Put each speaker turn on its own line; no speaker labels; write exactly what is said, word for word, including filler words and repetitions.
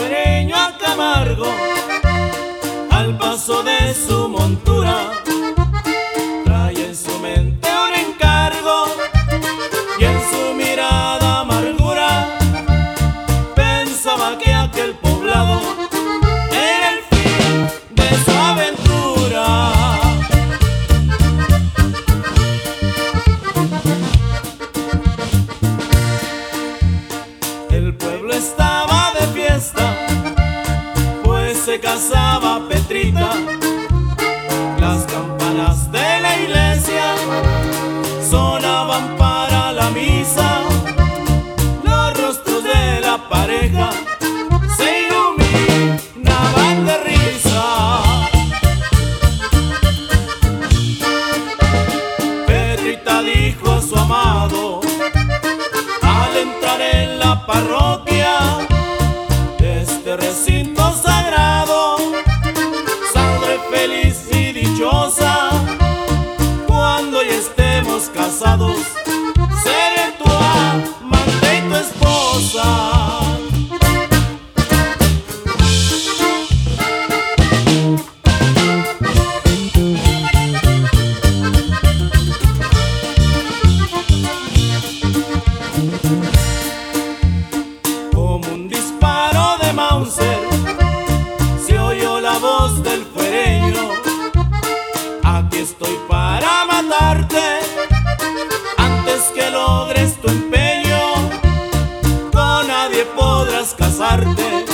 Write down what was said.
fuereño a Camargo, al paso de su montura, trae en su mente un encargo y en su mirada amargura pensaba que aquel poblado era el fin de su aventura. El pueblo estaba de fiesta, pues se casaba Petrita. Las campanas de la iglesia sonaban para la misa. Los rostros de la pareja se iluminaban de risa. Petrita dijo a su amado al entrar en la parroquia de este recinto sagrado: saldré feliz y dichosa cuando ya estemos casados, seré tu amante y tu esposa. Como un disparo de Mauser se oyó la voz del fuereño: aquí estoy para matarte antes que logres tu empeño, con nadie podrás casarte.